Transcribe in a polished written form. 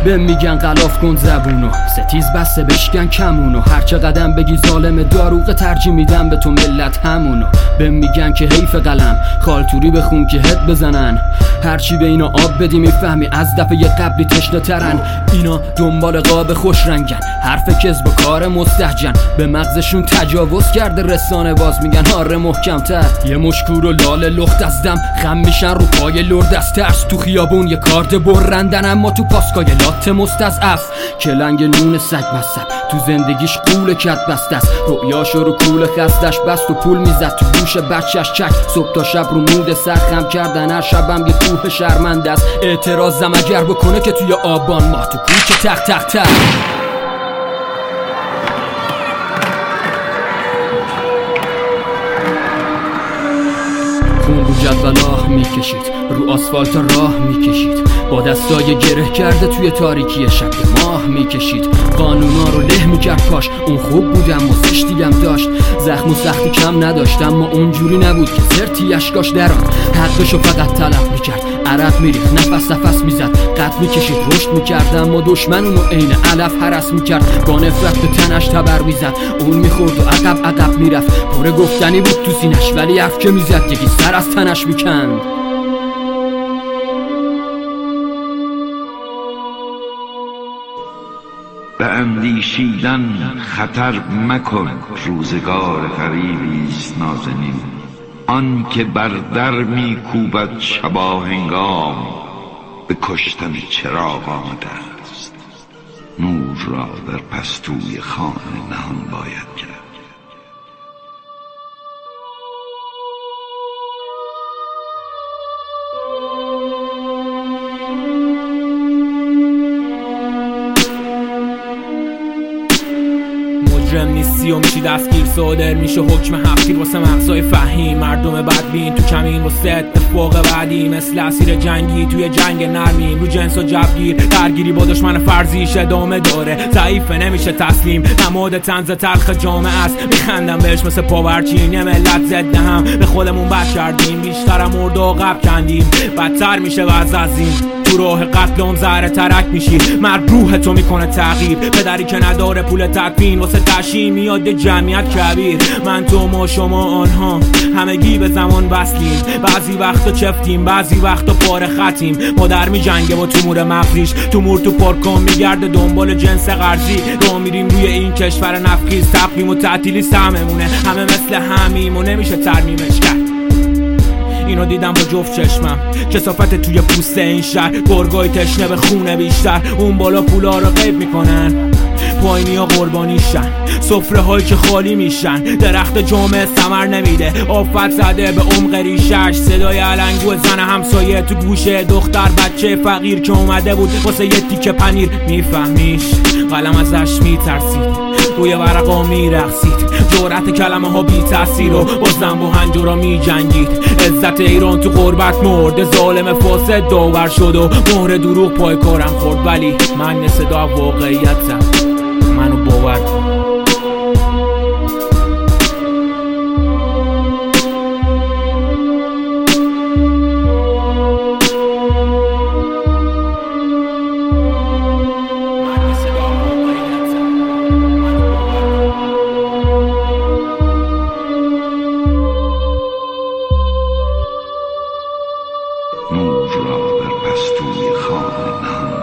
به میگن غلاف کن زبونو، ستیز بسته بشکن کمونو، هرچه قدم بگی ظالم داروغ ترجیح میدم به تو ملت همونو. به میگن که حیف قلم خالتوری بخون که هد بزنن، هرچی به اینا آب بدی میفهمی از دفعه قبلی تشنه ترن. اینا دنبال قاب خوش رنگن، حرف کذب و کار مستهجن، به مغزشون تجاوز کرده رسانه باز میگن آره محکم‌تر. یه مشکور و لاله لخت از دم خم میشن رو پای لرد از ترس، تو خیابون یه کارد برندن اما تو پاسکای لات مستضعف. کلنگ نون سگ مصب تو زندگیش قول کت بسته است، رؤیاشو رو کول خستش بست و پول میزد تو گوش بچهش چک. صبح تا شب رو مود سرخم کردن، هر شبم یه کوه شرمنده است. اعتراضم اگر بکنه که توی آبان ماه تو کوچه تق تق تق. خون رو جدول میکشید، رو آسفالت راه میکشید، با دستای گره کرده توی تاریکی شب ماه میکشید. قانونا رو له میکرد کاش اون خوب بودم و زشتیم داشت، زخم و سختی کم نداشتم اما اونجوری نبود که زرتی اشکاش دران. حقشو فقط طلب میکرد، عرق میریخت نفس نفس میزد، قد میکشید رشد میکردم و دشمن اونو عین علف هرس میکرد، با نفرت به تنش تبر میزد، اون میخورد و عقب عقب میرفت. پر گفتنی بود تو سینش ولی حرف که میزد یکی سر از تنش میکند. به اندیشیدن خطر مکن، روزگار غریبیست نازنین. آن که بر در میکوبد شباهنگام، به کشتن چراغ آمده است. نور را در پستوی خانه نهان باید کرد. مجرم نیستی و میشی دستگیر، صادر میشه حکم حقیر واسه مغزای فهیم. مردم بدبین تو کمین واسه اتفاق بعدی، مثل اسیر جنگی توی جنگ نرمیم. رو جنس و جبگیر درگیری با دشمن فرضیش ادامه داره، ضعیفه نمیشه تسلیم. نماد طنز تلخ جامعه است، میخندم بهش مثل پاورچین. ملت ضد هم به خودمون بد کردیم، بیشترم مرد و عقب کندیم. بدتر میشه وضع از این، تو راه قتلم ذره ترک میشی. مرگ روح تو میکنه تغییر، پدری که نداره پول تدفین واسه تشییع میاد جمعیت کبیر. من تو ما شما آنها همگی به زمان وصلیم، بعضی وقتا چفتیم بعضی وقتا پاره خطیم. مادر میجنگه با تومور مغزیش، تومور تو پارکام میگرده دنبال جنس قرضی. راه میریم روی این کشور نفخیز، تقویم و تعطیلی سهممونه، همه مثل همیم و نمیشه ترمیمش کرد. اینو دیدم با جفت چشمم، کثافت توی پوست این شهر، گرگای تشنه به خونه بیشتر. اون بالا پولا رو غیب میکنن، پایینی ها قربانیشن، سفره هایی که خالی میشن. درخت جامعه ثمر نمیده، آفت زده به عمق ریشش. صدای علنگو زن همسایه تو گوشه دختر بچه فقیر که اومده بود واسه یه تیکه پنیر. میفهمیش قلم ازش میترسید، روی ورقا میرقصید. جرأت کلمه ها بی تاثیر و با زنب و هنجورا میجنگید. عزت ایران تو غربت مرد، ظالم فاسد داور شد و مهر دروغ پای کارم خورد. ولی من صدا واقعیتم، منو باور کن. نور را در پستوی خانه نهان